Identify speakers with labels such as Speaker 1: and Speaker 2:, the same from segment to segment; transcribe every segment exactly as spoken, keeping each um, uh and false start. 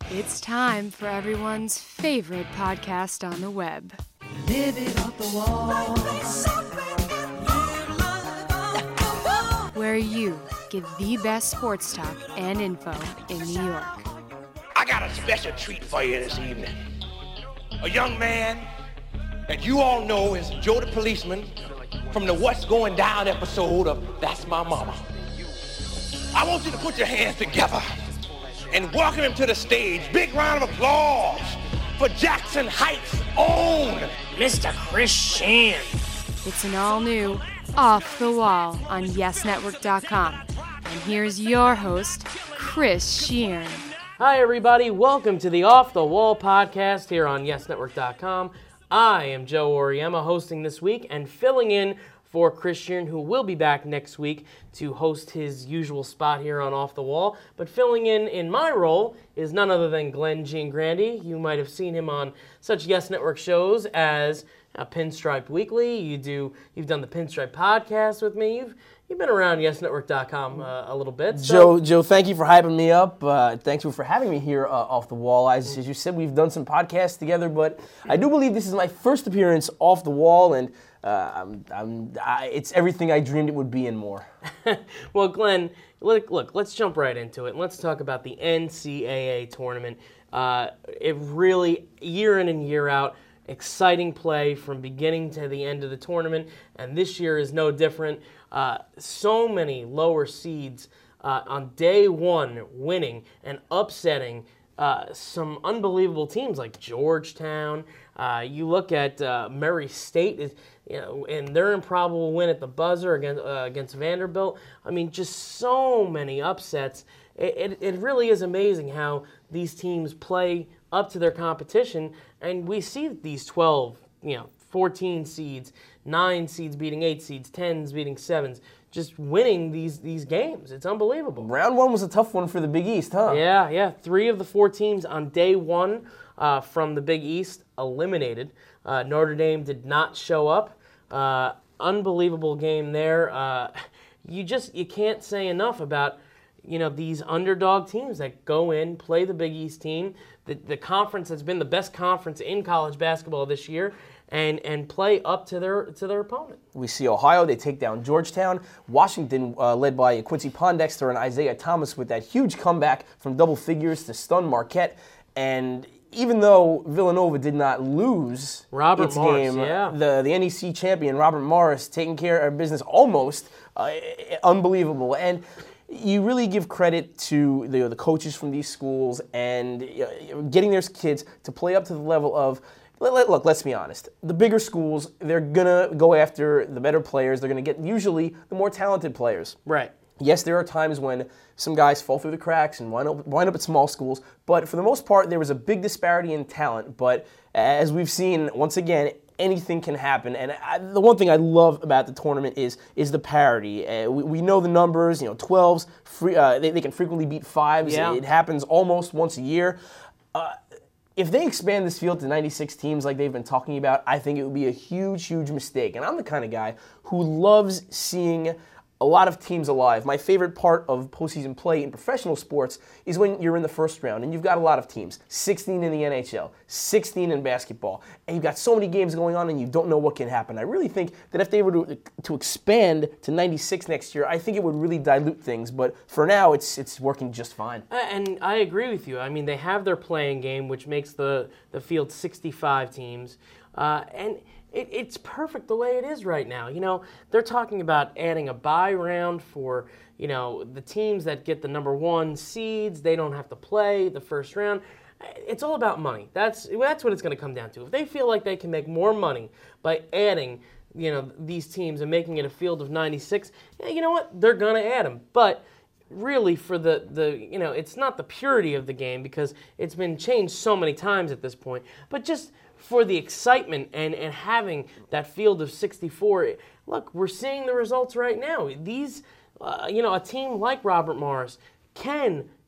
Speaker 1: It's time for everyone's favorite podcast on the web.
Speaker 2: Live it off the wall.
Speaker 1: Where you get the best sports talk and info in New York.
Speaker 3: I got a special treat for you this evening. A young man that you all know is Joe the Policeman from the What's Going Down episode of That's My Mama. I want you to put your hands together and welcome him to the stage. Big round of applause for Jackson Heights' own
Speaker 4: Mister Chris Sheehan.
Speaker 1: It's an all-new Off the Wall on yes network dot com. And here's your host, Chris Sheehan.
Speaker 4: Hi, everybody. Welcome to the Off the Wall podcast here on yes network dot com. I am Joe Oriema hosting this week and filling in for Chris Sheehan, who will be back next week to host his usual spot here on Off the Wall. But filling in in my role is none other than Glenn Giangrandi. You might have seen him on such Yes Network shows as uh, Pinstripe Weekly. You do, you've done the Pinstripe podcast with me. You've You've been around yes network dot com uh, a little bit. So.
Speaker 5: Joe, Joe, thank you for hyping me up. Uh, thanks for having me here uh, off the wall. As, as you said, we've done some podcasts together, but I do believe this is my first appearance off the wall, and uh, I'm, I'm, I, it's everything I dreamed it would be and more.
Speaker 4: Well, Glenn, look, look, let's jump right into it. Let's talk about the N C double A tournament. Uh, it really, year in and year out, exciting play from beginning to the end of the tournament, and this year is no different. Uh, so many lower seeds uh, on day one winning and upsetting uh, some unbelievable teams like Georgetown. Uh, you look at uh, Murray State, is, you know, and their improbable win at the buzzer against, uh, against Vanderbilt. I mean, just so many upsets. It, it, it really is amazing how these teams play up to their competition, and we see these twelve, you know, fourteen seeds, nine seeds beating eight seeds, tens beating sevens, just winning these these games. It's unbelievable.
Speaker 5: Round one was a tough one for the Big East, huh?
Speaker 4: Yeah, yeah. Three of the four teams on day one uh, from the Big East eliminated. Uh, Notre Dame did not show up. Uh, unbelievable game there. Uh, you just you can't say enough about, you know, these underdog teams that go in, play the Big East team, the, the conference that's been the best conference in college basketball this year, and and play up to their to their opponent.
Speaker 5: We see Ohio, they take down Georgetown. Washington, uh, led by Quincy Pondexter and Isaiah Thomas with that huge comeback from double figures to stun Marquette. And even though Villanova did not lose
Speaker 4: Robert
Speaker 5: its
Speaker 4: Morris,
Speaker 5: game,
Speaker 4: yeah.
Speaker 5: the, the N E C champion, Robert Morris, taking care of business almost, uh, unbelievable. And you really give credit to the, the coaches from these schools and uh, getting their kids to play up to the level of, let, let, look, let's be honest. The bigger schools, they're going to go after the better players. They're going to get usually the more talented players.
Speaker 4: Right.
Speaker 5: Yes, there are times when some guys fall through the cracks and wind up, wind up at small schools, but for the most part, there was a big disparity in talent. But as we've seen, once again, anything can happen, and I, the one thing I love about the tournament is is the parity. Uh, we, we know the numbers. You know, twelves, free, uh, they, they can frequently beat fives.
Speaker 4: Yeah.
Speaker 5: It happens almost once a year. Uh, if they expand this field to ninety-six teams like they've been talking about, I think it would be a huge, huge mistake. And I'm the kind of guy who loves seeing a lot of teams alive. My favorite part of postseason play in professional sports is when you're in the first round and you've got a lot of teams, sixteen in the N H L, sixteen in basketball, and you've got so many games going on and you don't know what can happen. I really think that if they were to, to expand to ninety-six next year, I think it would really dilute things, but for now it's it's working just fine.
Speaker 4: And I agree with you. I mean, they have their playing game, which makes the, the field sixty-five teams, uh, and It, it's perfect the way it is right now. You know, they're talking about adding a bye round for, you know, the teams that get the number one seeds. They don't have to play the first round. It's all about money. That's that's what it's going to come down to. If they feel like they can make more money by adding, you know, these teams and making it a field of ninety-six, yeah, you know what? They're going to add them. But really, for the, the, you know, it's not the purity of the game because it's been changed so many times at this point, but just for the excitement and, and having that field of sixty-four. Look, we're seeing the results right now. These, uh, you know, a team like Robert Morris can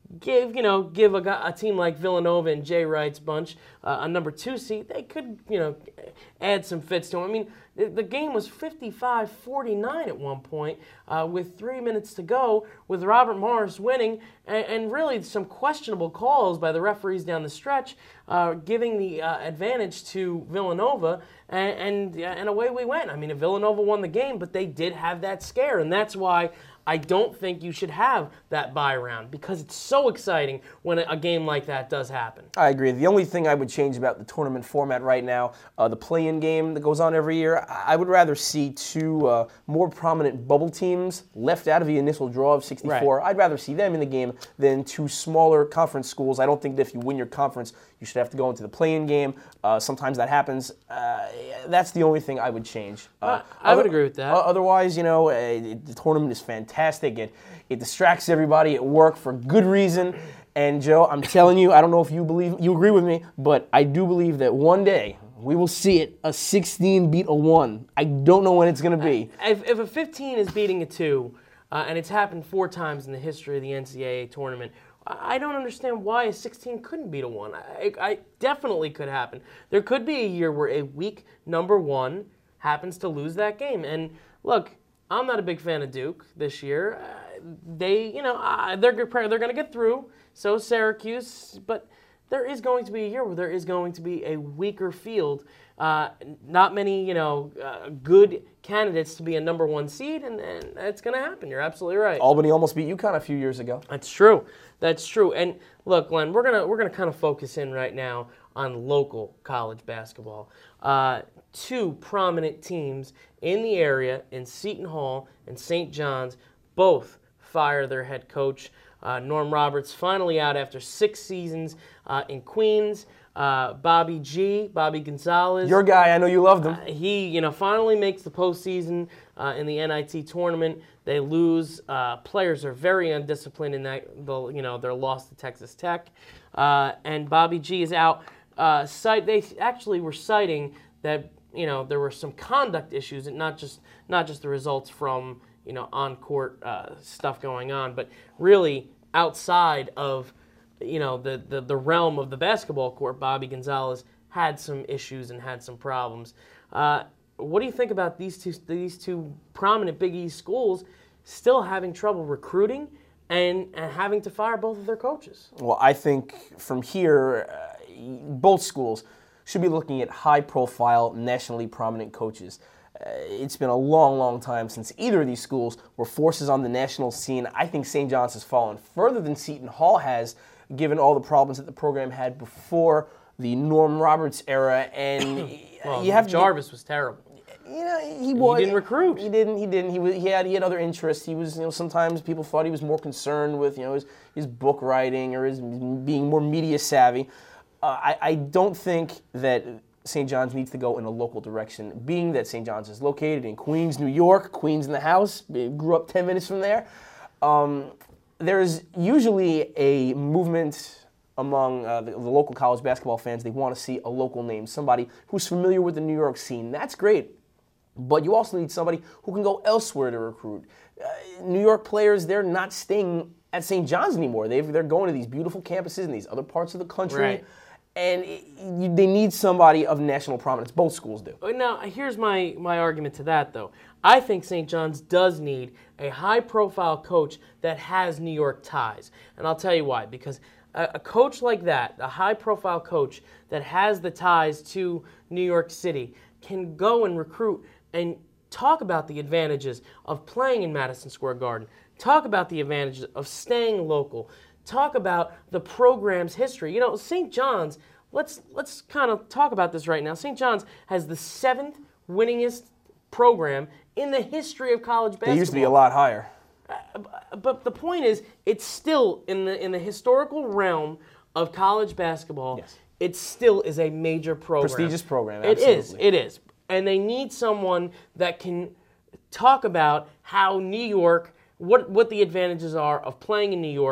Speaker 4: give you know give a, gu- a team like Villanova and Jay Wright's bunch uh, a number two seed, they could you know add some fits to them. I mean, the, the game was fifty-five forty-nine at one point uh, with three minutes to go, with Robert Morris winning, and, and really some questionable calls by the referees down the stretch, uh, giving the uh, advantage to Villanova, and, and and away we went. I mean, Villanova won the game, but they did have that scare, and that's why I don't think you should have that bye round, because it's so exciting when a game like that does happen.
Speaker 5: I agree. The only thing I would change about the tournament format right now, uh, the play-in game that goes on every year, I would rather see two uh, more prominent bubble teams left out of the initial draw of sixty-four. Right. I'd rather see them in the game than two smaller conference schools. I don't think that if you win your conference, you should have to go into the play-in game. Uh, sometimes that happens. Uh, that's the only thing I would change. Uh,
Speaker 4: I would other, agree with that.
Speaker 5: Otherwise, you know, uh, the tournament is fantastic. It, it distracts everybody at work for good reason. And, Joe, I'm telling you, I don't know if you believe you agree with me, but I do believe that one day we will see it, a sixteen beat a one. I don't know when it's going to be.
Speaker 4: If, if a fifteen is beating a two, uh, and it's happened four times in the history of the N C double A tournament, I don't understand why a sixteen couldn't beat a one. I, I definitely could happen. There could be a year where a weak number one happens to lose that game. And look, I'm not a big fan of Duke this year. Uh, they, you know, uh, they're they're going to get through. So is Syracuse, but there is going to be a year where there is going to be a weaker field. Uh, not many, you know, uh, good candidates to be a number one seed, and, and it's going to happen. You're absolutely right.
Speaker 5: Albany almost beat UConn a few years ago.
Speaker 4: That's true. That's true. And look, Glenn, we're gonna we're gonna kind of focus in right now on local college basketball. Uh, two prominent teams in the area, in Seton Hall and Saint John's, both fire their head coach. Uh, Norm Roberts finally out after six seasons uh, in Queens. Uh, Bobby G, Bobby Gonzalez.
Speaker 5: Your guy, I know you loved him.
Speaker 4: Uh, he, you know, finally makes the postseason uh, in the N I T tournament. They lose. Uh, players are very undisciplined in that, you know, their loss to Texas Tech. Uh, and Bobby G is out. Uh, cite, they actually were citing that, you know, there were some conduct issues, and not just not just the results from, you know, on-court uh, stuff going on, but really outside of, you know, the, the, the realm of the basketball court. Bobby Gonzalez had some issues and had some problems. Uh, what do you think about these two these two prominent Big East schools still having trouble recruiting and, and having to fire both of their coaches?
Speaker 5: Well, I think from here, uh, both schools should be looking at high-profile, nationally prominent coaches. Uh, it's been a long, long time since either of these schools were forces on the national scene. I think Saint John's has fallen further than Seton Hall has, given all the problems that the program had before the Norm Roberts era. And
Speaker 4: well,
Speaker 5: you have
Speaker 4: Jarvis
Speaker 5: to,
Speaker 4: was terrible.
Speaker 5: You know, he was.
Speaker 4: He didn't recruit.
Speaker 5: He didn't. He didn't. He was. He had. He had other interests. He was. You know, sometimes people thought he was more concerned with, you know, his his book writing or his being more media savvy. Uh, I I don't think that Saint John's needs to go in a local direction, being that Saint John's is located in Queens, New York. Queens in the house. Grew up ten minutes from there. Um, there's usually a movement among uh, the, the local college basketball fans. They want to see a local name, somebody who's familiar with the New York scene. That's great. But you also need somebody who can go elsewhere to recruit. Uh, New York players, they're not staying at Saint John's anymore. They've, they're going to these beautiful campuses in these other parts of the country.
Speaker 4: Right.
Speaker 5: And it, you, they need somebody of national prominence. Both schools do.
Speaker 4: Now, here's my, my argument to that, though. I think Saint John's does need a high-profile coach that has New York ties. And I'll tell you why. Because a, a coach like that, a high-profile coach that has the ties to New York City, can go and recruit and talk about the advantages of playing in Madison Square Garden. Talk about the advantages of staying local. Talk about the program's history. You know, Saint John's, let's let's kind of talk about this right now. Saint John's has the seventh winningest program in the history of college basketball.
Speaker 5: They used to be a lot higher.
Speaker 4: Uh, but the point is, it's still in the in the historical realm of college basketball.
Speaker 5: Yes.
Speaker 4: It still is a major program.
Speaker 5: Prestigious program,
Speaker 4: absolutely. It is, it is. And they need someone that can talk about how New York, what what the advantages are of playing in New York,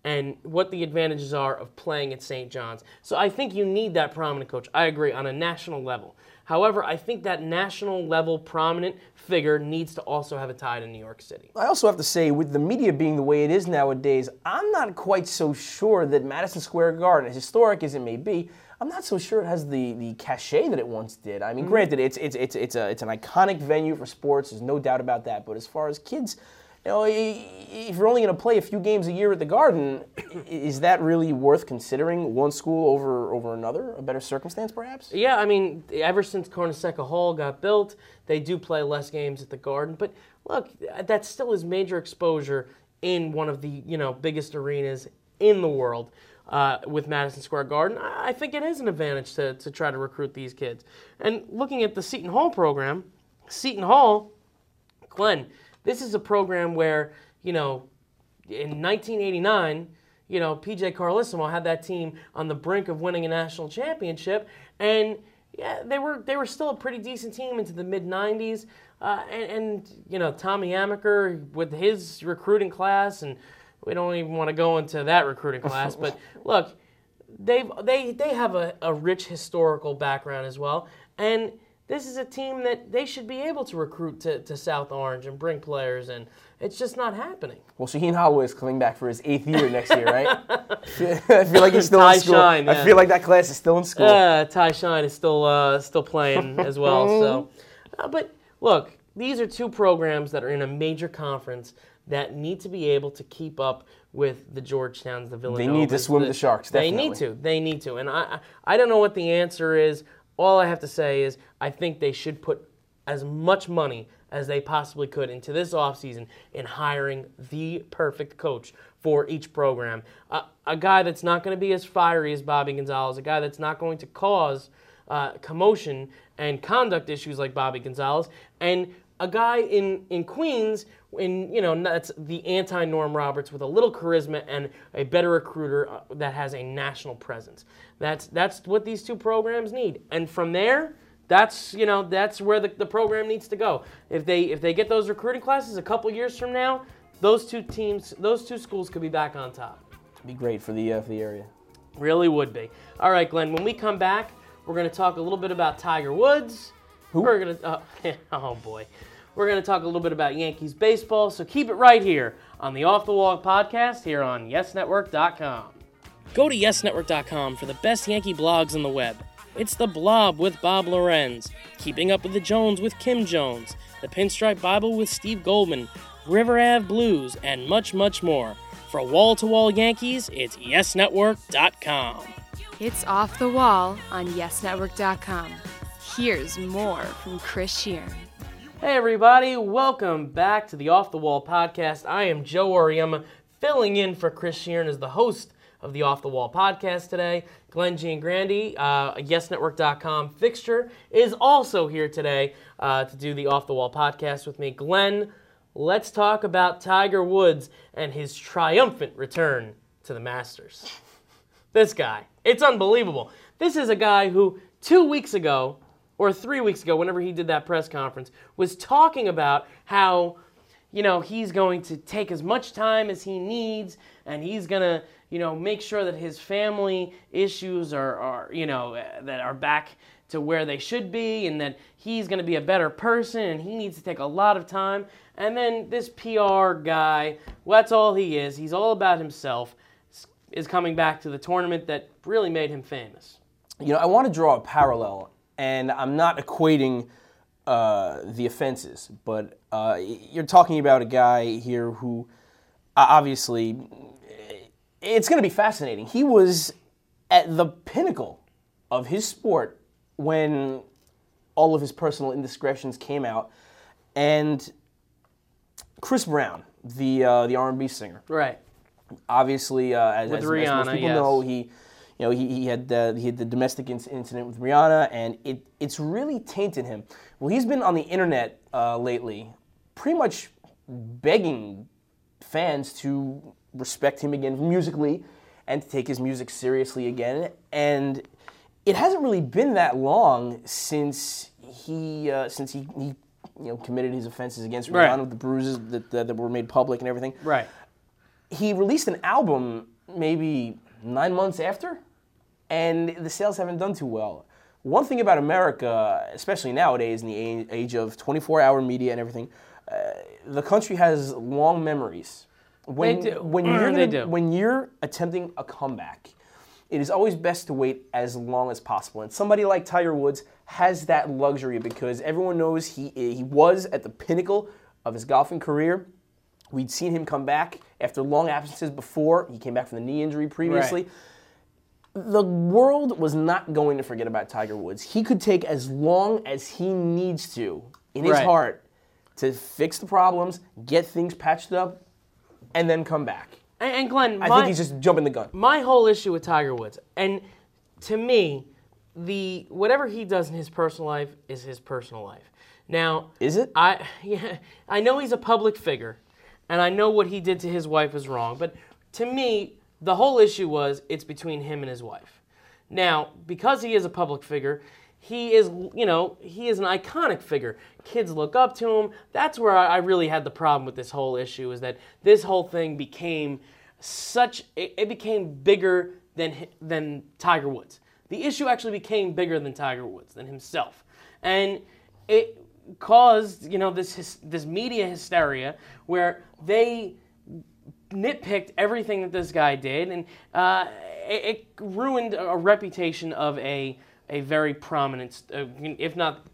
Speaker 4: and what the advantages are of playing at Saint John's. So I think you need that prominent coach. I agree, on a national level. However, I think that national level prominent figure needs to also have a tie to New York City.
Speaker 5: I also have to say, with the media being the way it is nowadays, I'm not quite so sure that Madison Square Garden, as historic as it may be, I'm not so sure it has the, the cachet that it once did. I mean, mm-hmm. granted, it's it's it's it's a it's an iconic venue for sports. There's no doubt about that. But as far as kids, you know, if you're only going to play a few games a year at the Garden, is that really worth considering? One school over over another, a better circumstance, perhaps?
Speaker 4: Yeah, I mean, ever since Carnesecca Hall got built, they do play less games at the Garden. But look, that still is major exposure in one of the you know biggest arenas in the world. Uh, with Madison Square Garden, I think it is an advantage to, to try to recruit these kids. And looking at the Seton Hall program, Seton Hall, Glenn, this is a program where, you know, in nineteen eighty-nine, you know, P J Carlesimo had that team on the brink of winning a national championship, and yeah, they were they were still a pretty decent team into the mid nineties, uh, and, and, you know, Tommy Amaker with his recruiting class, and we don't even want to go into that recruiting class, but look, they've, they they have a, a rich historical background as well, and this is a team that they should be able to recruit to, to South Orange and bring players in. It's just not happening.
Speaker 5: Well, Shaheen Holloway is coming back for his eighth year next year, right? I feel like he's still
Speaker 4: Ty
Speaker 5: in school.
Speaker 4: Shine, yeah.
Speaker 5: I feel like that class is still in school.
Speaker 4: Uh, Ty Shine is still uh, still playing as well. So, uh, but look, these are two programs that are in a major conference that need to be able to keep up with the Georgetowns, the Villanovas.
Speaker 5: They need to swim
Speaker 4: the,
Speaker 5: the Sharks, definitely.
Speaker 4: They need to. They need to. And I, I don't know what the answer is. All I have to say is I think they should put as much money as they possibly could into this offseason in hiring the perfect coach for each program. Uh, a guy that's not going to be as fiery as Bobby Gonzalez, a guy that's not going to cause uh, commotion and conduct issues like Bobby Gonzalez, and a guy in, in Queens, in you know that's the anti-Norm Roberts with a little charisma and a better recruiter uh, that has a national presence. That's that's what these two programs need. And from there, that's you know that's where the, the program needs to go. If they if they get those recruiting classes a couple years from now, those two teams, those two schools could be back on top.
Speaker 5: It'd be great for the uh, for the area.
Speaker 4: Really would be. All right, Glenn. When we come back, we're going to talk a little bit about Tiger Woods.
Speaker 5: Who?
Speaker 4: We're going to uh, oh boy. We're going to talk a little bit about Yankees baseball, so keep it right here on the Off the Wall podcast here on yes network dot com. Go to yes network dot com for the best Yankee blogs on the web. It's The Blob with Bob Lorenz, Keeping Up with the Jones with Kim Jones, The Pinstripe Bible with Steve Goldman, River Ave Blues, and much, much more. For wall-to-wall Yankees, it's yes network dot com.
Speaker 1: It's Off the Wall on yes network dot com. Here's more from Chris Sheeran.
Speaker 4: Hey everybody, welcome back to the Off the Wall podcast. I am Joe Oriema, filling in for Chris Sheeran as the host of the Off the Wall podcast today. Glenn Giangrandi, uh, a yes network dot com fixture, is also here today uh, to do the Off the Wall podcast with me. Glenn, let's talk about Tiger Woods and his triumphant return to the Masters. This guy, it's unbelievable. This is a guy who two weeks ago, or three weeks ago, whenever he did that press conference, was talking about how, you know, he's going to take as much time as he needs, and he's going to, you know, make sure that his family issues are, are, you know, that are back to where they should be, and that he's going to be a better person, and he needs to take a lot of time. And then this P R guy, well, that's all he is. He's all about himself, is coming back to the tournament that really made him famous.
Speaker 5: You know, I want to draw a parallel. And I'm not equating uh, the offenses, but uh, you're talking about a guy here who uh, obviously, it's going to be fascinating. He was at the pinnacle of his sport when all of his personal indiscretions came out. And Chris Brown, the uh, the R and B singer,
Speaker 4: right?
Speaker 5: Obviously, uh, as,
Speaker 4: with
Speaker 5: as,
Speaker 4: Rihanna,
Speaker 5: as most people
Speaker 4: yes.
Speaker 5: know, he. You know, he, he had the, he had the domestic incident with Rihanna, and it it's really tainted him. Well, he's been on the internet uh, lately, pretty much begging fans to respect him again musically and to take his music seriously again. And it hasn't really been that long since he uh, since he, he you know committed his offenses against Rihanna,
Speaker 4: right.
Speaker 5: with the bruises that, that that were made public and everything.
Speaker 4: Right.
Speaker 5: He released an album maybe nine months after, and the sales haven't done too well. One thing about America, especially nowadays in the age of twenty-four hour media and everything, uh, the country has long memories. When,
Speaker 4: They do.
Speaker 5: When you're
Speaker 4: They
Speaker 5: gonna,
Speaker 4: do.
Speaker 5: when you're attempting a comeback, it is always best to wait as long as possible. And somebody like Tiger Woods has that luxury because everyone knows he he was at the pinnacle of his golfing career. We'd seen him come back after long absences before. He came back from the knee injury previously.
Speaker 4: Right.
Speaker 5: The world was not going to forget about Tiger Woods. He could take as long as he needs to in his
Speaker 4: Right.
Speaker 5: heart to fix the problems, get things patched up, and then come back.
Speaker 4: And, and Glenn,
Speaker 5: I
Speaker 4: my,
Speaker 5: think he's just jumping the gun.
Speaker 4: my whole issue with Tiger Woods, and to me, the whatever he does in his personal life is his personal life. Now,
Speaker 5: Is it?
Speaker 4: I yeah, I know he's a public figure, and I know what he did to his wife is wrong. But to me, the whole issue was it's between him and his wife. Now, because he is a public figure, he is, you know, he is an iconic figure. Kids look up to him. That's where I I really had the problem with this whole issue, is that this whole thing became such, it, it became bigger than hi- than Tiger Woods. The issue actually became bigger than Tiger Woods, than himself. And it caused, you know, this hys- this media hysteria where they nitpicked everything that this guy did, and uh, it, it ruined a reputation of a a very prominent, uh, if not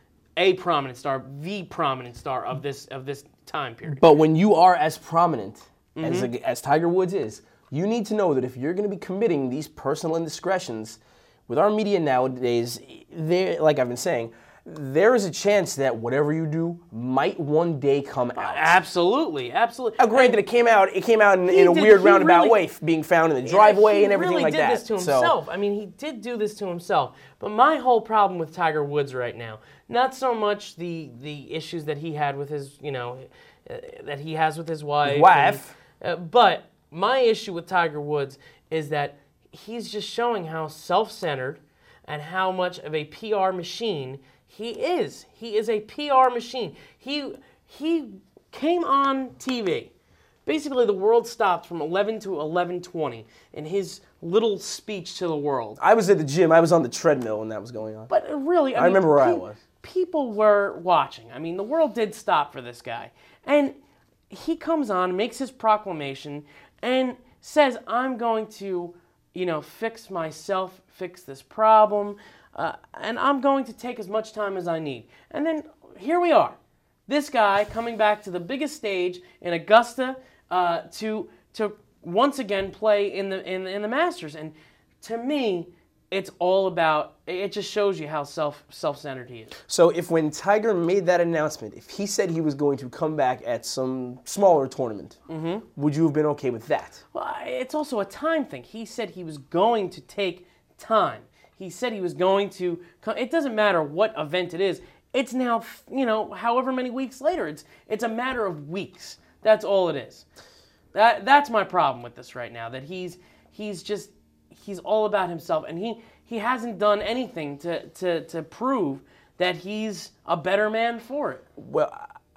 Speaker 4: a prominent star, the prominent star of this of this time period.
Speaker 5: But when you are as prominent as,
Speaker 4: Mm-hmm.
Speaker 5: a, as Tiger Woods is, you need to know that if you're going to be committing these personal indiscretions, with our media nowadays, there, like I've been saying, there is a chance that whatever you do might one day come out.
Speaker 4: Absolutely, absolutely.
Speaker 5: Now, granted, it came out. It came out in, in a
Speaker 4: did-
Speaker 5: weird
Speaker 4: he
Speaker 5: roundabout
Speaker 4: really-
Speaker 5: way, f- being found in the driveway
Speaker 4: he
Speaker 5: and everything
Speaker 4: really
Speaker 5: like
Speaker 4: did
Speaker 5: that.
Speaker 4: this to
Speaker 5: So-
Speaker 4: himself. I mean, he did do this to himself. But my whole problem with Tiger Woods right now, not so much the the issues that he had with his, you know, uh, that he has with his wife.
Speaker 5: His wife.
Speaker 4: and- uh, but my issue with Tiger Woods is that he's just showing how self-centered and how much of a P R machine he is. He is a P R machine. He he came on T V. Basically, the world stopped from eleven to eleven twenty in his little speech to the world.
Speaker 5: I was at the gym. I was on the treadmill when that was going on.
Speaker 4: But really, I,
Speaker 5: I
Speaker 4: mean,
Speaker 5: remember where I
Speaker 4: pe-
Speaker 5: was.
Speaker 4: People were watching. I mean, the world did stop for this guy. And he comes on, makes his proclamation, and says, I'm going to, you know, fix myself, fix this problem, uh, and I'm going to take as much time as I need. And then here we are. This guy coming back to the biggest stage in Augusta uh, to to once again play in the in, in the Masters. And to me, it's all about, it just shows you how self self-centered he is.
Speaker 5: So if when Tiger made that announcement, if he said he was going to come back at some smaller tournament,
Speaker 4: Mm-hmm.
Speaker 5: would you have been okay with that?
Speaker 4: Well, it's also a time thing. He said he was going to take time. He said he was going to come. It doesn't matter what event it is. It's now, you know, however many weeks later. It's it's a matter of weeks. That's all it is. That that's my problem with this right now. That he's he's just he's all about himself, and he he hasn't done anything to to to prove that he's a better man for it.
Speaker 5: Well,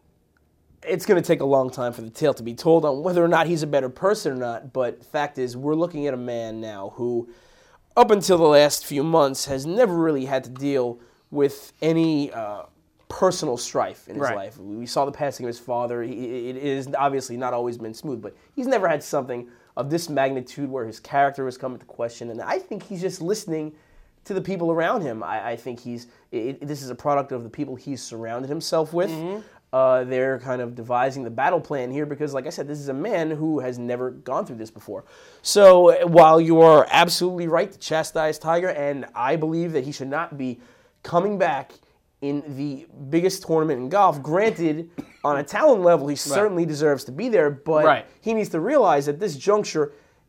Speaker 5: it's going to take a long time for the tale to be told on whether or not he's a better person or not, but fact is, we're looking at a man now who, up until the last few months, has never really had to deal with any uh, personal strife in his
Speaker 4: Right.
Speaker 5: life. We saw the passing of his father. He, it is obviously not always been smooth, but he's never had something of this magnitude where his character has come into question, and I think he's just listening to the people around him. I, I think he's it, this is a product of the people he's surrounded himself with. Uh, they're kind of devising the battle plan here because, like I said, this is a man who has never gone through this before. So while you are absolutely right to chastise Tiger, and I believe that he should not be coming back in the biggest tournament in golf, granted, on a talent level, he certainly deserves to be there, but
Speaker 4: Right.
Speaker 5: he needs to realize at this juncture,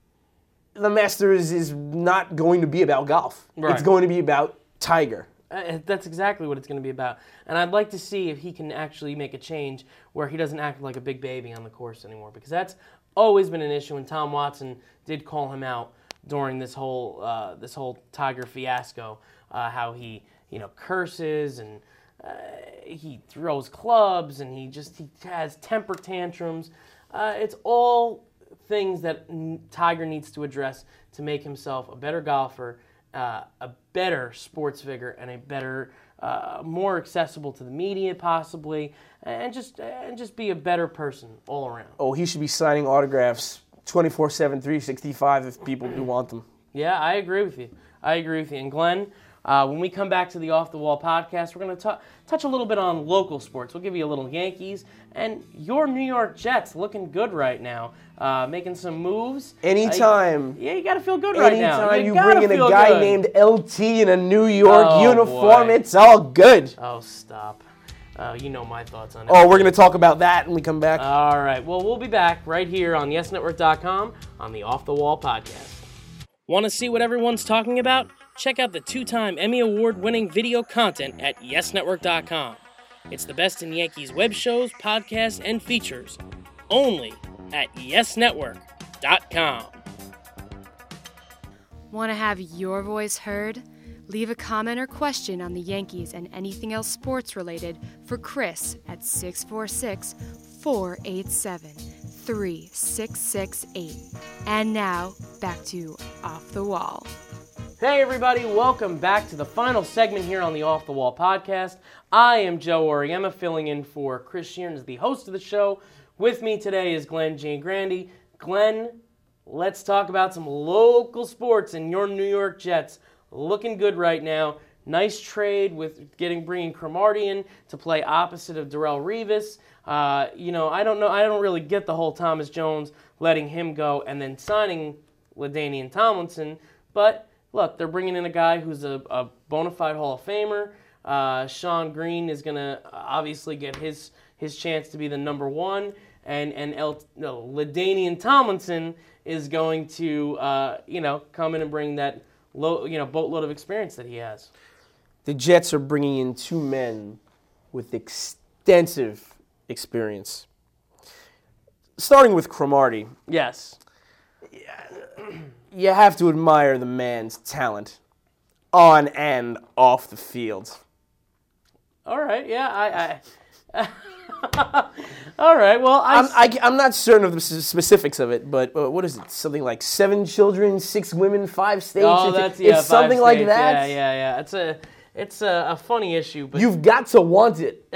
Speaker 5: the Masters is not going to be about golf.
Speaker 4: Right.
Speaker 5: It's going to be about Tiger.
Speaker 4: Uh, That's exactly what it's going to be about. And I'd like to see if he can actually make a change where he doesn't act like a big baby on the course anymore, because that's always been an issue. And Tom Watson did call him out during this whole uh, this whole Tiger fiasco, uh, how he you know curses and uh, he throws clubs and he just he has temper tantrums. Uh, it's all things that Tiger needs to address to make himself a better golfer, uh, a better sports figure, and a better, uh, more accessible to the media possibly, and just and just be a better person all around.
Speaker 5: Oh, he should be signing autographs twenty-four seven, three sixty-five if people do want them.
Speaker 4: Yeah, I agree with you. I agree with you. And Glenn, uh, when we come back to the Off the Wall podcast, we're going to touch a little bit on local sports. We'll give you a little Yankees and your New York Jets looking good right now, uh, making some moves.
Speaker 5: Anytime.
Speaker 4: Uh, yeah, you got to feel good right now.
Speaker 5: Anytime
Speaker 4: you,
Speaker 5: you bring in a guy
Speaker 4: good.
Speaker 5: named L T in a New York
Speaker 4: Oh,
Speaker 5: uniform,
Speaker 4: boy.
Speaker 5: it's all good.
Speaker 4: Oh, stop. Uh, you know my thoughts on it.
Speaker 5: Oh, we're going to talk about that when we come back.
Speaker 4: All right. Well, we'll be back right here on yes network dot com on the Off the Wall podcast. Want to see what everyone's talking about? Check out the two-time Emmy Award-winning video content at yes network dot com. It's the best in Yankees web shows, podcasts, and features. Only at yes network dot com.
Speaker 1: Want to have your voice heard? Leave a comment or question on the Yankees and anything else sports related for Chris at six four six, four eight seven, three six six eight. And now, back to Off the Wall.
Speaker 4: Hey everybody, welcome back to the final segment here on the Off the Wall podcast. I am Joe Oriema, filling in for Chris Sheeran as the host of the show. With me today is Glenn Giangrandi. Glenn, let's talk about some local sports and your New York Jets. Looking good right now. Nice trade with getting bringing Cromartie in to play opposite of Darrelle Revis. Uh, you know, I don't know. I don't really get the whole Thomas Jones letting him go and then signing LaDainian Tomlinson. But look, they're bringing in a guy who's a, a bona fide Hall of Famer. Uh, Sean Green is going to obviously get his his chance to be the number one, and and El, no, LaDainian Tomlinson is going to uh, you know come in and bring that low, you know boatload of experience that he has.
Speaker 5: The Jets are bringing in two men with extensive experience. Starting with Cromartie,
Speaker 4: Yes.
Speaker 5: you have to admire the man's talent on and off the field.
Speaker 4: All right. Yeah. I. I All right. Well, I.
Speaker 5: I'm, I, I'm not certain of the s- specifics of it, but uh, what is it? Something like seven children, six women, five states?
Speaker 4: oh,
Speaker 5: it's
Speaker 4: that's
Speaker 5: it's
Speaker 4: yeah. five
Speaker 5: something like
Speaker 4: states.
Speaker 5: that.
Speaker 4: Yeah, yeah, yeah. It's a it's a, a funny issue, but
Speaker 5: You've got to want it.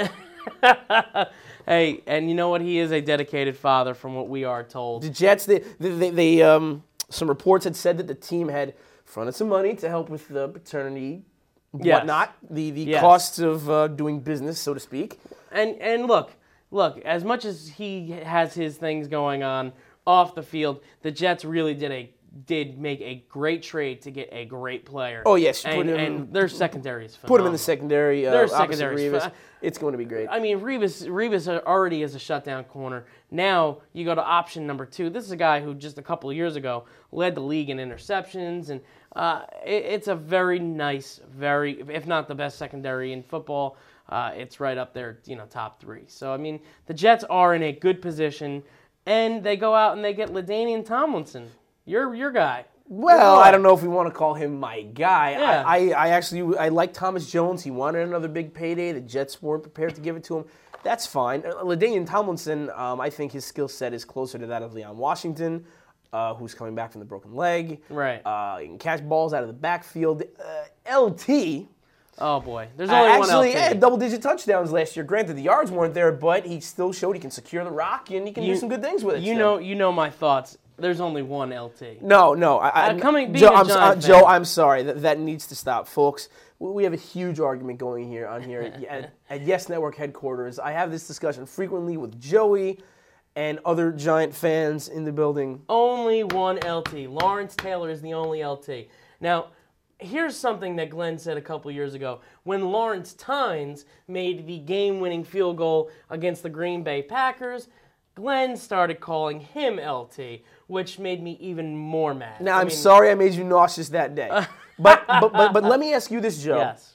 Speaker 4: hey, and you know what? He is a dedicated father, from what we are told.
Speaker 5: The Jets, they, they, they, they um, some reports had said that the team had fronted some money to help with the paternity,
Speaker 4: Yes.
Speaker 5: whatnot, the the
Speaker 4: Yes.
Speaker 5: costs of uh, doing business, so to speak.
Speaker 4: And and look, look. As much as he has his things going on off the field, the Jets really did a did make a great trade to get a great player.
Speaker 5: Oh, yes, you
Speaker 4: and,
Speaker 5: put him-
Speaker 4: and their secondary is phenomenal.
Speaker 5: Put him in the secondary. Uh,
Speaker 4: Their
Speaker 5: opposite
Speaker 4: secondary is
Speaker 5: Revis.
Speaker 4: fi-
Speaker 5: It's going to be great.
Speaker 4: I mean, Revis, Revis already is a shutdown corner. Now you go to option number two. This is a guy who just a couple of years ago led the league in interceptions, and uh, it, it's a very nice, very, if not the best secondary in football. Uh, it's right up there, you know, top three. So I mean, the Jets are in a good position, and they go out and they get LaDainian Tomlinson, your your guy.
Speaker 5: Well,
Speaker 4: Your
Speaker 5: I
Speaker 4: boy.
Speaker 5: don't know if we want to call him my guy.
Speaker 4: Yeah.
Speaker 5: I, I, I actually I like Thomas Jones. He wanted another big payday. The Jets weren't prepared to give it to him. That's fine. Uh, LaDainian Tomlinson, um, I think his skill set is closer to that of Leon Washington, uh, who's coming back from the broken leg.
Speaker 4: Right.
Speaker 5: Uh, he can catch balls out of the backfield. Uh, L T.
Speaker 4: Oh boy, there's
Speaker 5: Uh,
Speaker 4: only
Speaker 5: actually,
Speaker 4: one L T.
Speaker 5: had double-digit touchdowns last year. Granted, the yards weren't there, but he still showed he can secure the rock and he can
Speaker 4: You-
Speaker 5: do some good things with it.
Speaker 4: You
Speaker 5: still.
Speaker 4: know, you know my thoughts. There's only one L T.
Speaker 5: No, no. I, I,
Speaker 4: Uh, coming- being
Speaker 5: Joe,
Speaker 4: a
Speaker 5: I'm,
Speaker 4: Giant
Speaker 5: uh, Joe,
Speaker 4: fan.
Speaker 5: I'm sorry. That, that needs to stop, folks. We we have a huge argument going here on here at, at, at Yes Network headquarters. I have this discussion frequently with Joey and other Giant fans in the building.
Speaker 4: Only one L T. Lawrence Taylor is the only L T. Now, here's something that Glenn said a couple years ago. When Lawrence Tynes made the game-winning field goal against the Green Bay Packers, Glenn started calling him L T, which made me even more mad.
Speaker 5: Now,
Speaker 4: I
Speaker 5: I'm
Speaker 4: mean,
Speaker 5: sorry I made you nauseous that day. but, but, but, but let me ask you this, Joe.
Speaker 4: Yes,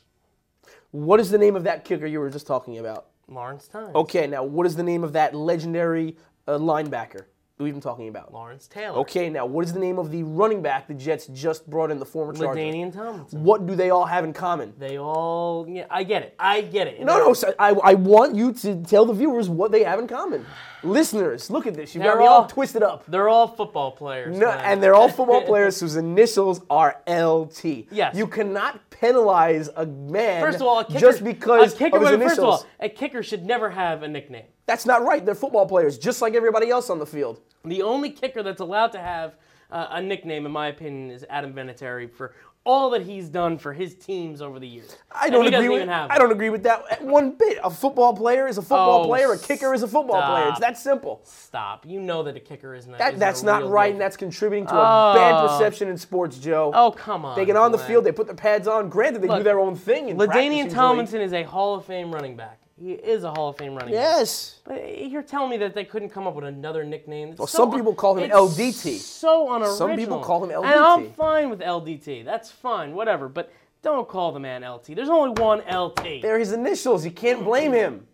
Speaker 5: What is the name of that kicker you were just talking about?
Speaker 4: Lawrence Tynes.
Speaker 5: Okay, now what is the name of that legendary uh, linebacker? Who are we even talking about?
Speaker 4: Lawrence Taylor.
Speaker 5: Okay, now what is the name of the running back the Jets just brought in, the former Charger?
Speaker 4: LaDainian Tomlinson.
Speaker 5: What do they all have in common?
Speaker 4: They all, yeah, I get it. I get it.
Speaker 5: No, no, so I, I want you to tell the viewers what they have in common. Listeners, look at this. You've got
Speaker 4: They're
Speaker 5: me all
Speaker 4: all-
Speaker 5: twisted up.
Speaker 4: They're all football players.
Speaker 5: No,
Speaker 4: man.
Speaker 5: and they're all football players whose initials are L T.
Speaker 4: Yes.
Speaker 5: You cannot penalize a man
Speaker 4: First of all, a kicker,
Speaker 5: just because
Speaker 4: a kicker,
Speaker 5: of his
Speaker 4: wait,
Speaker 5: initials.
Speaker 4: First of all, a kicker should never have a nickname.
Speaker 5: That's not right. They're football players, just like everybody else on the field.
Speaker 4: The only kicker that's allowed to have uh, a nickname, in my opinion, is Adam Vinatieri for all that he's done for his teams over the years.
Speaker 5: I
Speaker 4: And
Speaker 5: don't
Speaker 4: he
Speaker 5: agree
Speaker 4: doesn't
Speaker 5: with.
Speaker 4: even have
Speaker 5: I don't agree with that one bit. A football player is a football
Speaker 4: Oh,
Speaker 5: player. A kicker is a football
Speaker 4: stop.
Speaker 5: player. It's that simple.
Speaker 4: Stop. You know that a kicker isn't.
Speaker 5: That,
Speaker 4: isn't
Speaker 5: that's
Speaker 4: a
Speaker 5: not
Speaker 4: real
Speaker 5: right,
Speaker 4: deal.
Speaker 5: and that's contributing to a
Speaker 4: Oh.
Speaker 5: bad perception in sports, Joe.
Speaker 4: Oh, come on.
Speaker 5: They get on the
Speaker 4: Glenn.
Speaker 5: field, they put their pads on. Granted, they do
Speaker 4: Look,
Speaker 5: their own thing. In practice
Speaker 4: LaDainian
Speaker 5: usually.
Speaker 4: Tomlinson is a Hall of Fame running back. He is a Hall of Fame running back.
Speaker 5: Yes.
Speaker 4: But you're telling me that they couldn't come up with another nickname? It's
Speaker 5: Well,
Speaker 4: so
Speaker 5: some
Speaker 4: un-
Speaker 5: people call him
Speaker 4: it's
Speaker 5: L D T.
Speaker 4: So unoriginal.
Speaker 5: Some people call him L D T.
Speaker 4: And I'm fine with L D T. That's fine, whatever. But don't call the man L T. There's only one L T.
Speaker 5: They're his initials. You can't blame him.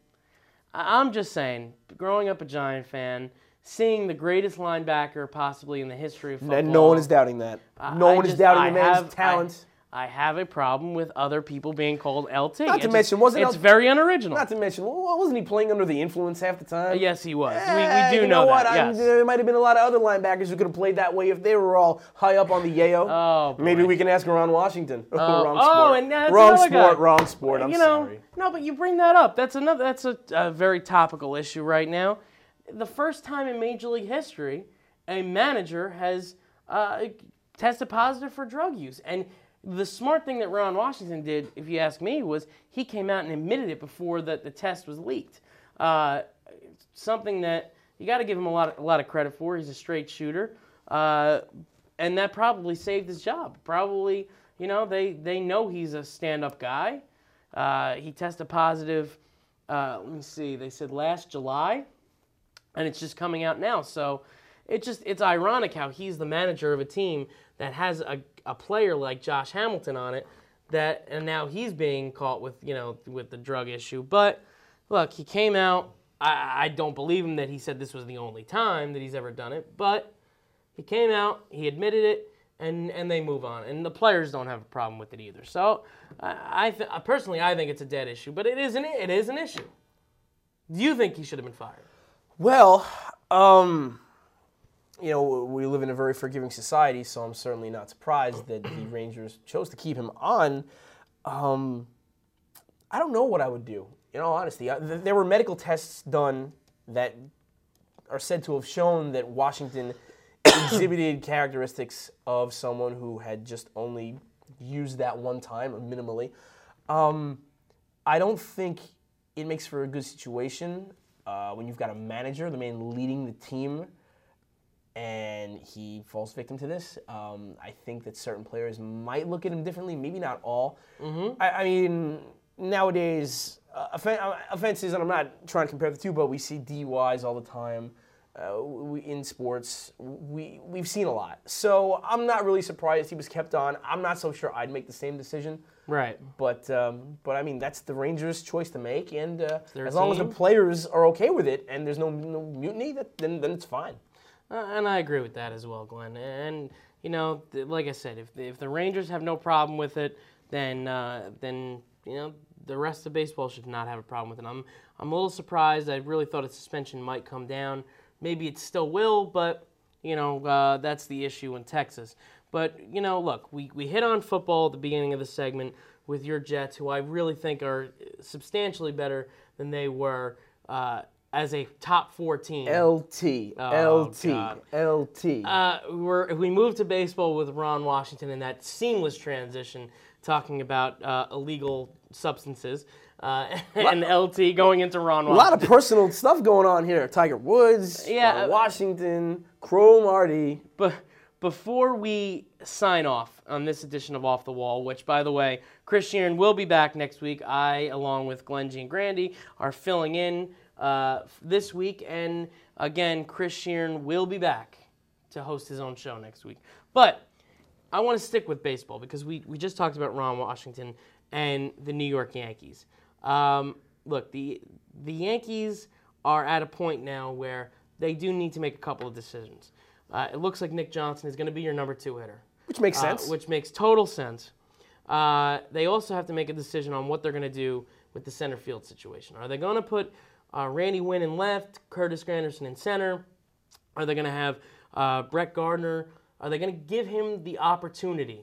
Speaker 4: I- I'm just saying, growing up a Giant fan, seeing the greatest linebacker possibly in the history of football.
Speaker 5: And no one is doubting that.
Speaker 4: I-
Speaker 5: No
Speaker 4: I
Speaker 5: one is
Speaker 4: just-
Speaker 5: doubting
Speaker 4: I
Speaker 5: the man's
Speaker 4: have-
Speaker 5: talent.
Speaker 4: I, I have a problem with other people being called L T.
Speaker 5: Not
Speaker 4: It
Speaker 5: to
Speaker 4: just-
Speaker 5: mention, wasn't
Speaker 4: it's
Speaker 5: L-
Speaker 4: very unoriginal.
Speaker 5: Not to mention, well, wasn't he playing under the influence half the time?
Speaker 4: Yes, he was.
Speaker 5: Eh,
Speaker 4: we, we do
Speaker 5: you know,
Speaker 4: know,
Speaker 5: what?
Speaker 4: that.
Speaker 5: I-
Speaker 4: Yes.
Speaker 5: there might have been a lot of other linebackers who could have played that way if they were all high up on the yayo.
Speaker 4: Oh, boy.
Speaker 5: Maybe we can ask Ron Washington.
Speaker 4: Oh,
Speaker 5: wrong
Speaker 4: oh,
Speaker 5: sport.
Speaker 4: and that's
Speaker 5: wrong
Speaker 4: another
Speaker 5: sport.
Speaker 4: guy.
Speaker 5: Wrong sport. I'm
Speaker 4: you know,
Speaker 5: sorry.
Speaker 4: No, but you bring that up. That's another. That's a, a very topical issue right now. The first time in Major League history, a manager has uh, tested positive for drug use, and the smart thing that Ron Washington did, if you ask me, was he came out and admitted it before that the test was leaked. Uh, something that you got to give him a lot, of, a lot of credit for. He's a straight shooter, uh, and that probably saved his job. Probably, you know, they they know he's a stand-up guy. Uh, he tested positive. Uh, let me see. They said last July, and it's just coming out now. So it just it's ironic how he's the manager of a team that has a, a player like Josh Hamilton on it, that and now he's being caught with you know with the drug issue. But look, he came out. I, I don't believe him that he said this was the only time that he's ever done it, but he came out, he admitted it, and and they move on. And the players don't have a problem with it either. So I, I th- personally I think it's a dead issue, but it is an it is an issue. Do you think he should have been fired?
Speaker 5: Well, um, you know, we live in a very forgiving society, so I'm certainly not surprised that the Rangers chose to keep him on. Um, I don't know what I would do. In all honesty, I, th- there were medical tests done that are said to have shown that Washington exhibited characteristics of someone who had just only used that one time or minimally. Um, I don't think it makes for a good situation uh, when you've got a manager, the man leading the team, and he falls victim to this. Um, I think that certain players might look at him differently, maybe not all. Mm-hmm. I, I mean, nowadays, uh, offen- uh, offenses, and I'm not trying to compare the two, but we see D U Is all the time. Uh, we, in sports, we, we've seen a lot. So I'm not really surprised he was kept on. I'm not so sure I'd make the same decision.
Speaker 4: Right.
Speaker 5: But, um, but I mean, that's the Rangers' choice to make. And uh,
Speaker 4: Their
Speaker 5: as long as the
Speaker 4: team.
Speaker 5: players are okay with it and there's no, no mutiny, that, then, then it's fine.
Speaker 4: Uh, and I agree with that as well, Glenn. And, you know, th- like I said, if the, if the Rangers have no problem with it, then, uh, then you know, the rest of baseball should not have a problem with it. I'm, I'm a little surprised. I really thought a suspension might come down. Maybe it still will, but, you know, uh, that's the issue in Texas. But, you know, look, we, we hit on football at the beginning of the segment with your Jets, who I really think are substantially better than they were uh, as a top four team.
Speaker 5: L T,
Speaker 4: Oh,
Speaker 5: L T,
Speaker 4: God.
Speaker 5: L T.
Speaker 4: Uh, we're, we moved to baseball with Ron Washington in that seamless transition, talking about uh, illegal substances, uh, and L T going into Ron
Speaker 5: A
Speaker 4: Washington.
Speaker 5: lot of personal stuff going on here. Tiger Woods,
Speaker 4: Yeah,
Speaker 5: uh,
Speaker 4: uh,
Speaker 5: Washington, Crow Marty.
Speaker 4: But before we sign off on this edition of Off the Wall, which, by the way, Chris Sheeran will be back next week. I, along with Glenn G and Grandy, are filling in uh, this week. And again, Chris Sheeran will be back to host his own show next week. But I want to stick with baseball because we, we just talked about Ron Washington and the New York Yankees. Um, look, the the Yankees are at a point now where they do need to make a couple of decisions. Uh, it looks like Nick Johnson is going to be your number two hitter.
Speaker 5: Which makes sense.
Speaker 4: Uh, which makes total sense. Uh, they also have to make a decision on what they're going to do with the center field situation. Are they going to put uh, Randy Winn in left, Curtis Granderson in center? Are they going to have uh, Brett Gardner? Are they going to give him the opportunity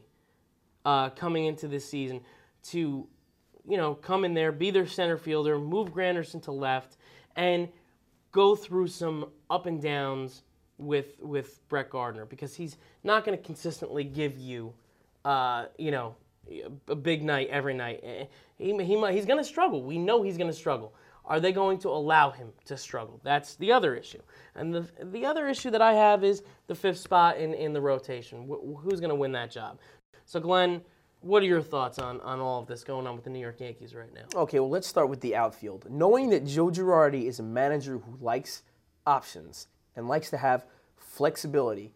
Speaker 4: uh, coming into this season to, you know, come in there, be their center fielder, move Granderson to left, and go through some up and downs with with Brett Gardner, because he's not going to consistently give you, uh, you know, a big night every night. He, he might, he's going to struggle. We know he's going to struggle. Are they going to allow him to struggle? That's the other issue. And the the other issue that I have is the fifth spot in, in the rotation. Wh- who's going to win that job? So, Glenn, what are your thoughts on, on all of this going on with the New York Yankees right now?
Speaker 5: Okay, well, let's start with the outfield. Knowing that Joe Girardi is a manager who likes options and likes to have flexibility,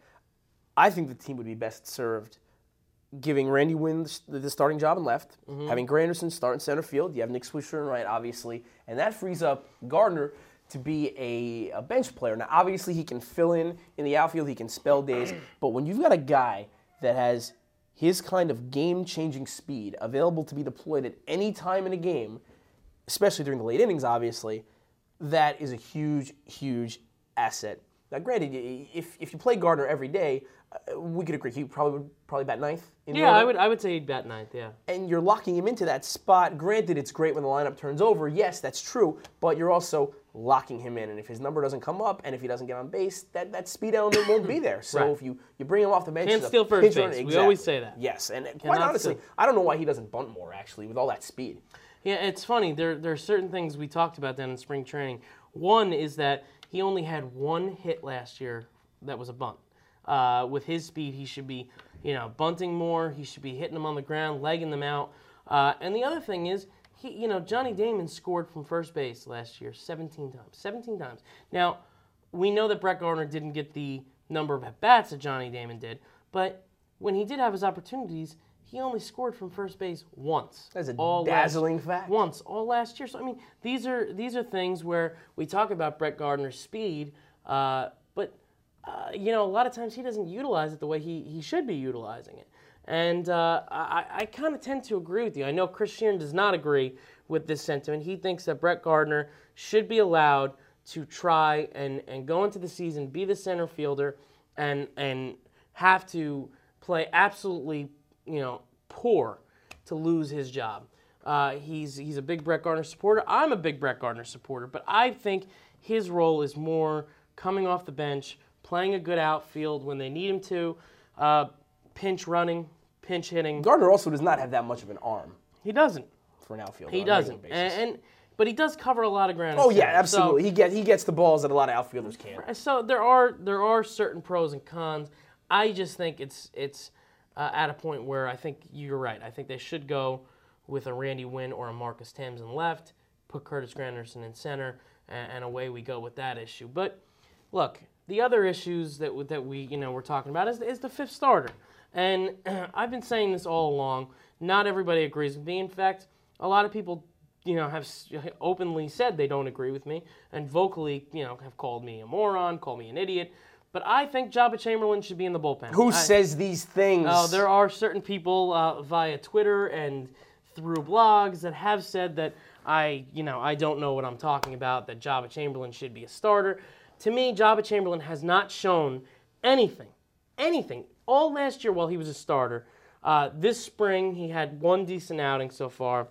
Speaker 5: I think the team would be best served giving Randy Winn the, the starting job in left, mm-hmm. having Granderson start in center field. You have Nick Swisher in right, obviously, and that frees up Gardner to be a, a bench player. Now, obviously, he can fill in in the outfield. He can spell days. But when you've got a guy that has his kind of game-changing speed available to be deployed at any time in a game, especially during the late innings, obviously, that is a huge, huge asset. Now, granted, if if you play Gardner every day, uh, we could agree he probably would probably bat ninth. In
Speaker 4: yeah, I would I would say he'd bat ninth. Yeah.
Speaker 5: And you're locking him into that spot. Granted, it's great when the lineup turns over. Yes, that's true. But you're also locking him in, and if his number doesn't come up, and if he doesn't get on base, that, that speed element won't be there. So
Speaker 4: right.
Speaker 5: if you, you bring him off the bench,
Speaker 4: can't
Speaker 5: he's a
Speaker 4: steal first
Speaker 5: pinch
Speaker 4: base.
Speaker 5: runner.
Speaker 4: We
Speaker 5: Exactly.
Speaker 4: always say that.
Speaker 5: Yes, and quite
Speaker 4: Cannot
Speaker 5: honestly,
Speaker 4: steal.
Speaker 5: I don't know why he doesn't bunt more. Actually, with all that speed.
Speaker 4: Yeah, it's funny. There there are certain things we talked about then in spring training. One is that he only had one hit last year that was a bunt. Uh, with his speed, he should be, you know, bunting more. He should be hitting them on the ground, legging them out. Uh, and the other thing is, he, you know, Johnny Damon scored from first base last year seventeen times. seventeen times. Now, we know that Brett Gardner didn't get the number of at-bats that Johnny Damon did, but when he did have his opportunities, he only scored from first base once.
Speaker 5: That's a
Speaker 4: all
Speaker 5: dazzling
Speaker 4: last,
Speaker 5: fact.
Speaker 4: Once, all last year. So, I mean, these are these are things where we talk about Brett Gardner's speed, uh, but, uh, you know, a lot of times he doesn't utilize it the way he, he should be utilizing it. And uh, I, I kind of tend to agree with you. I know Chris Sheeran does not agree with this sentiment. He thinks that Brett Gardner should be allowed to try and, and go into the season, be the center fielder, and and have to play absolutely, you know, poor to lose his job. Uh, he's he's a big Brett Gardner supporter. I'm a big Brett Gardner supporter, but I think his role is more coming off the bench, playing a good outfield when they need him to, uh, pinch running, pinch hitting.
Speaker 5: Gardner also does not have that much of an arm
Speaker 4: He doesn't.
Speaker 5: for an outfielder.
Speaker 4: He
Speaker 5: on a regular
Speaker 4: doesn't.
Speaker 5: basis.
Speaker 4: And, and but he does cover a lot of ground.
Speaker 5: Oh
Speaker 4: in
Speaker 5: yeah,
Speaker 4: center.
Speaker 5: absolutely. he get he gets the balls that a lot of outfielders can't.
Speaker 4: So, so there are there are certain pros and cons. I just think it's it's uh, at a point where I think you're right. I think they should go with a Randy Winn or a Marcus Thames in left, put Curtis Granderson in center, and, and away we go with that issue. But look, the other issues that that we you know we're talking about is is the fifth starter. And I've been saying this all along. Not everybody agrees with me. In fact, a lot of people, you know, have openly said they don't agree with me, and vocally, you know, have called me a moron, called me an idiot. But I think Jabba Chamberlain should be in the bullpen.
Speaker 5: Who
Speaker 4: I,
Speaker 5: says these things?
Speaker 4: Oh, there are certain people uh, via Twitter and through blogs that have said that I, you know, I don't know what I'm talking about. That Jabba Chamberlain should be a starter. To me, Jabba Chamberlain has not shown anything, anything. All last year while he was a starter. Uh, this spring, he had one decent outing so far.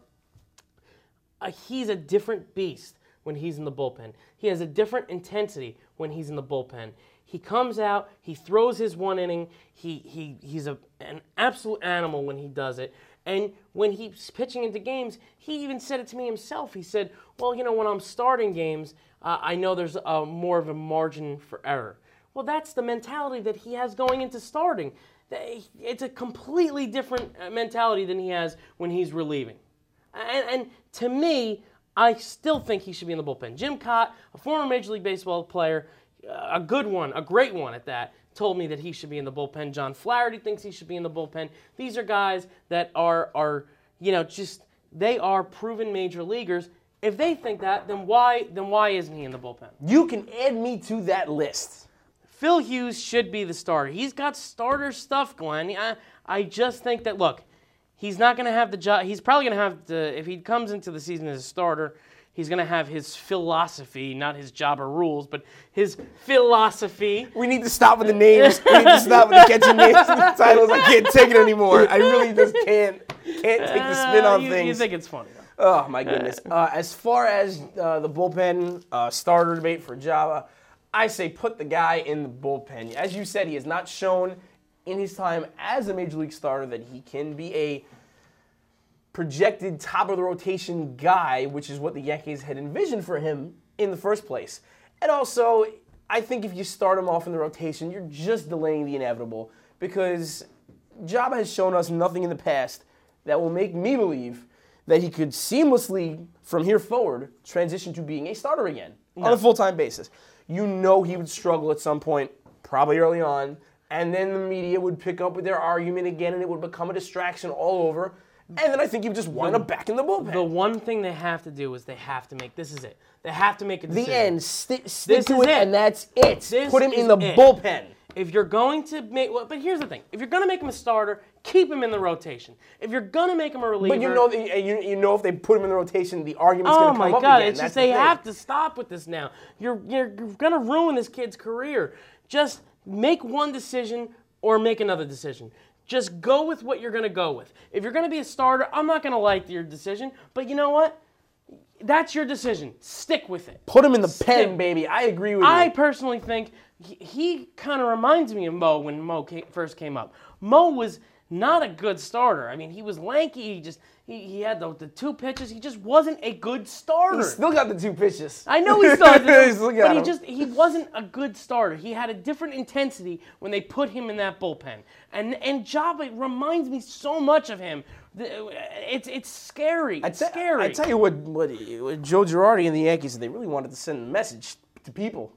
Speaker 4: Uh, he's a different beast when he's in the bullpen. He has a different intensity when he's in the bullpen. He comes out, he throws his one inning, he he he's a, an absolute animal when he does it. And when he's pitching into games, he even said it to me himself. He said, well, you know, when I'm starting games, uh, I know there's uh, more of a margin for error. Well, that's the mentality that he has going into starting. It's a completely different mentality than he has when he's relieving. And, and to me, I still think he should be in the bullpen. Jim Cott, a former Major League Baseball player, a good one, a great one at that, told me that he should be in the bullpen. John Flaherty thinks he should be in the bullpen. These are guys that are, are you know, just, they are proven major leaguers. If they think that, then why then why isn't he in the bullpen?
Speaker 5: You can add me to that list.
Speaker 4: Phil Hughes should be the starter. He's got starter stuff, Glenn. I, I just think that, look, he's not going to have the job. He's probably going to have the, if he comes into the season as a starter, he's going to have his philosophy, not his job or rules, but his philosophy.
Speaker 5: We need to stop with the names. We need to stop with the catchy names and the titles. I can't take it anymore. I really just can't can't take the spin on
Speaker 4: uh, you,
Speaker 5: things.
Speaker 4: You think it's funny, though.
Speaker 5: Oh, my goodness. Uh, as far as uh, the bullpen uh, starter debate for Java, I say put the guy in the bullpen. As you said, he has not shown in his time as a Major League starter that he can be a projected top-of-the-rotation guy, which is what the Yankees had envisioned for him in the first place. And also, I think if you start him off in the rotation, you're just delaying the inevitable because Java has shown us nothing in the past that will make me believe that he could seamlessly, from here forward, transition to being a starter again no. on a full-time basis. You know he would struggle at some point, probably early on, and then the media would pick up with their argument again, and it would become a distraction all over, and then I think you would just wind up back in the bullpen.
Speaker 4: The one thing they have to do is they have to make, this is it, they have to make a decision.
Speaker 5: The end, St- stick
Speaker 4: This
Speaker 5: to
Speaker 4: is
Speaker 5: it,
Speaker 4: it.
Speaker 5: and that's it.
Speaker 4: This
Speaker 5: Put him
Speaker 4: is
Speaker 5: in the
Speaker 4: it.
Speaker 5: bullpen.
Speaker 4: If you're going to make, well, but here's the thing. If you're going to make him a starter, keep him in the rotation. If you're going to make him a reliever.
Speaker 5: But you know, that- you, you know if they put him in the rotation, the argument's
Speaker 4: oh
Speaker 5: going to come
Speaker 4: my
Speaker 5: up
Speaker 4: God,
Speaker 5: again.
Speaker 4: it's
Speaker 5: That's
Speaker 4: just
Speaker 5: the
Speaker 4: they
Speaker 5: thing.
Speaker 4: have to stop with this now. You're, you're going to ruin this kid's career. Just make one decision or make another decision. Just go with what you're going to go with. If you're going to be a starter, I'm not going to like your decision, but you know what? That's your decision. Stick with it.
Speaker 5: Put him in the
Speaker 4: Stick.
Speaker 5: pen, baby. I agree with
Speaker 4: I
Speaker 5: you.
Speaker 4: personally think he, he kind of reminds me of Mo when Mo came, first came up. Mo was not a good starter. I mean, he was lanky. He just he, he had the, the two pitches. He just wasn't a good starter.
Speaker 5: He's still got the two pitches.
Speaker 4: I know he still had the
Speaker 5: He's
Speaker 4: two,
Speaker 5: still got
Speaker 4: but he
Speaker 5: him.
Speaker 4: just he wasn't a good starter. He had a different intensity when they put him in that bullpen. And and Java reminds me so much of him. It's it's scary. It's
Speaker 5: I te-
Speaker 4: scary.
Speaker 5: I tell you what, what, what Joe Girardi and the Yankees, they really wanted to send a message to people.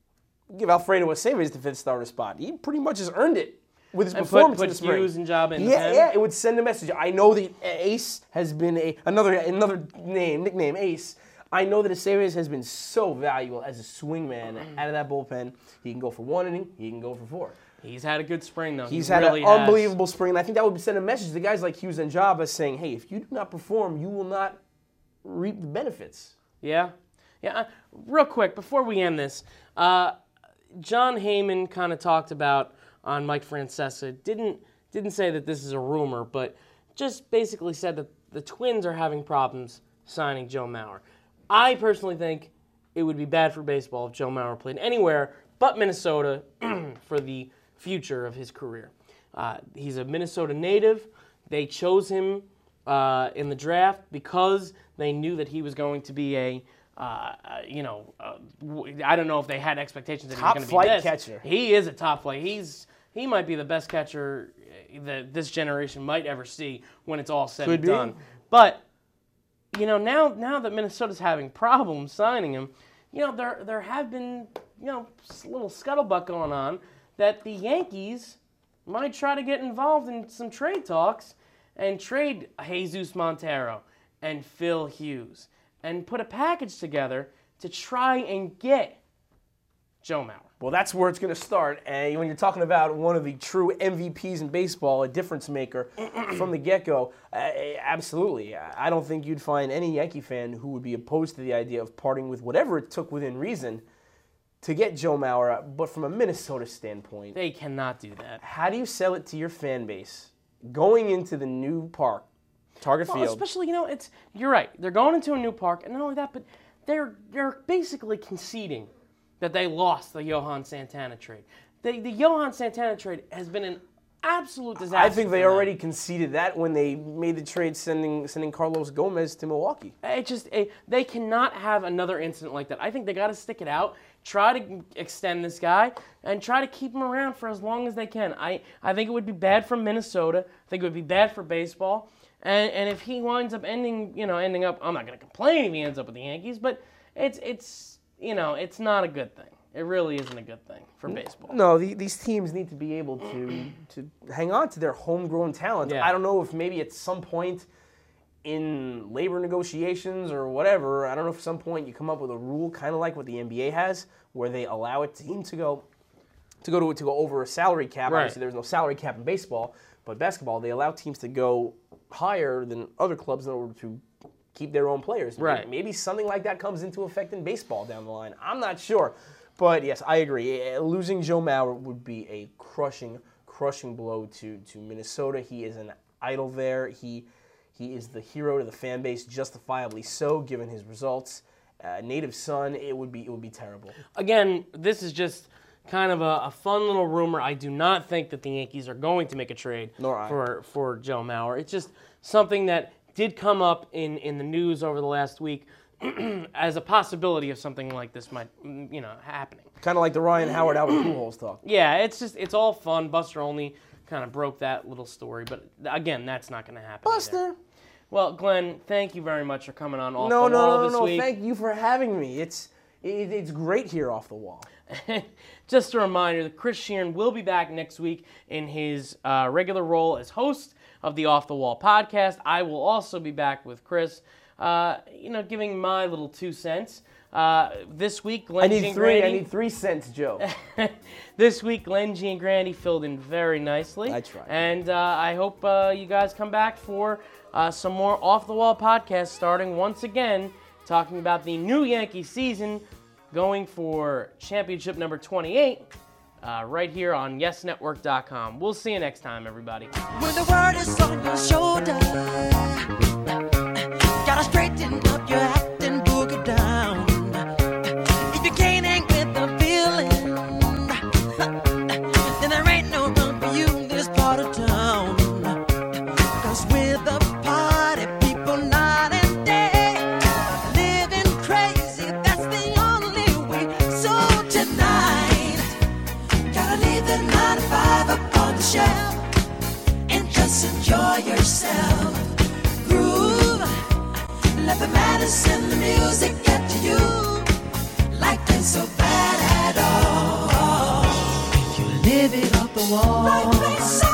Speaker 5: Give Alfredo Aceves the fifth starter spot. He pretty much has earned it with his
Speaker 4: And put-
Speaker 5: performance
Speaker 4: put
Speaker 5: in the spring.
Speaker 4: Hughes and Java in the
Speaker 5: yeah,
Speaker 4: pen?
Speaker 5: yeah, it would send a message. I know that Ace has been a another another name nickname Ace. I know that Aceves has been so valuable as a swingman out of that bullpen. He can go for one inning. He can go for four.
Speaker 4: He's had a good spring, though.
Speaker 5: He's
Speaker 4: he
Speaker 5: had
Speaker 4: really
Speaker 5: an
Speaker 4: has.
Speaker 5: unbelievable spring, and I think that would send a message to guys like Hughes and Java saying, hey, if you do not perform, you will not reap the benefits.
Speaker 4: Yeah. Yeah. Uh, real quick, before we end this, uh, John Heyman kind of talked about on Mike Francesa, didn't didn't say that this is a rumor, but just basically said that the Twins are having problems signing Joe Mauer. I personally think it would be bad for baseball if Joe Mauer played anywhere but Minnesota for the future of his career. Uh, he's a Minnesota native. They chose him uh, in the draft because they knew that he was going to be a, uh, uh, you know, uh, w- I don't know if they had expectations that
Speaker 5: Top
Speaker 4: he was going to be
Speaker 5: flight
Speaker 4: this.
Speaker 5: catcher.
Speaker 4: He is a top flight. He's he might be the best catcher that this generation might ever see when it's all said
Speaker 5: Could
Speaker 4: and
Speaker 5: be.
Speaker 4: done. But you know, now now that Minnesota's having problems signing him, you know, there there have been, you know, a little scuttlebutt going on that the Yankees might try to get involved in some trade talks and trade Jesus Montero and Phil Hughes and put a package together to try and get Joe Mauer.
Speaker 5: Well, that's where it's going to start. And when you're talking about one of the true M V Ps in baseball, a difference maker from the get-go, uh, absolutely. I don't think you'd find any Yankee fan who would be opposed to the idea of parting with whatever it took within reason to get Joe Mauer. But from a Minnesota standpoint,
Speaker 4: They cannot do that.
Speaker 5: how do you sell it to your fan base going into the new park, Target
Speaker 4: Well,
Speaker 5: Field?
Speaker 4: especially, you know, it's you're right. They're going into a new park, and not only that, but they're they're basically conceding that they lost the Johan Santana trade. The the Johan Santana trade has been an absolute disaster.
Speaker 5: I think they
Speaker 4: for them.
Speaker 5: already conceded that when they made the trade sending sending Carlos Gomez to Milwaukee.
Speaker 4: It just it, they cannot have another incident like that. I think they got to stick it out, try to extend this guy, and try to keep him around for as long as they can. I, I think it would be bad for Minnesota. I think it would be bad for baseball. And and if he winds up ending, you know, ending up, I'm not going to complain if he ends up with the Yankees, but it's it's you know it's not a good thing. It really isn't a good thing for baseball.
Speaker 5: No, the, these teams need to be able to to hang on to their homegrown talent.
Speaker 4: Yeah.
Speaker 5: I don't know if maybe at some point in labor negotiations or whatever, I don't know if at some point you come up with a rule kind of like what the N B A has, where they allow a team to go to go to, to go over a salary cap.
Speaker 4: Right.
Speaker 5: Obviously, there's no salary cap in baseball, but basketball, they allow teams to go higher than other clubs in order to keep their own players.
Speaker 4: Right.
Speaker 5: Maybe something like that comes into effect in baseball down the line. I'm not sure. But yes, I agree. Losing Joe Mauer would be a crushing, crushing blow to, to Minnesota. He is an idol there. He he is the hero to the fan base, justifiably so, given his results. Uh, native son, it would be it would be terrible.
Speaker 4: Again, this is just kind of a, a fun little rumor. I do not think that the Yankees are going to make a trade
Speaker 5: Nor I.
Speaker 4: for for Joe Mauer. It's just something that did come up in, in the news over the last week as a possibility of something like this might, you know, happening.
Speaker 5: Kind of like the Ryan Howard Albert Pujols talk.
Speaker 4: Yeah, it's just it's all fun. Buster Olney kind of broke that little story, but again, that's not going to happen.
Speaker 5: Buster.
Speaker 4: Either. Well, Glenn, thank you very much for coming on Off
Speaker 5: No,
Speaker 4: the
Speaker 5: no,
Speaker 4: Wall
Speaker 5: no,
Speaker 4: this
Speaker 5: no,
Speaker 4: week.
Speaker 5: Thank you for having me. It's it, it's great here off the wall.
Speaker 4: Just a reminder that Chris Sheeran will be back next week in his uh, regular role as host of the Off the Wall podcast. I will also be back with Chris, uh, you know, giving my little two cents. Uh, this week, Glenn
Speaker 5: I need three.
Speaker 4: Giangrandi,
Speaker 5: I need three cents, Joe.
Speaker 4: This week, Glenn Giangrandi filled in very nicely.
Speaker 5: I tried.
Speaker 4: And uh, I hope uh, you guys come back for uh, some more Off the Wall podcasts, starting once again talking about the new Yankee season, going for championship number twenty-eight, uh, right here on yes network dot com. We'll see you next time, everybody.
Speaker 2: When the world is on your shoulder, gotta straighten up your act and boogie down. If you can't hang with the feeling, then there ain't no room for you in this part of town. Cause with the party people night and day, living crazy, that's the only way. So tonight, gotta leave the nine to five up on the shelf and just enjoy yourself. Groove, let the madness and the music get to you. Like it's so bad at all. If you live it off the wall, like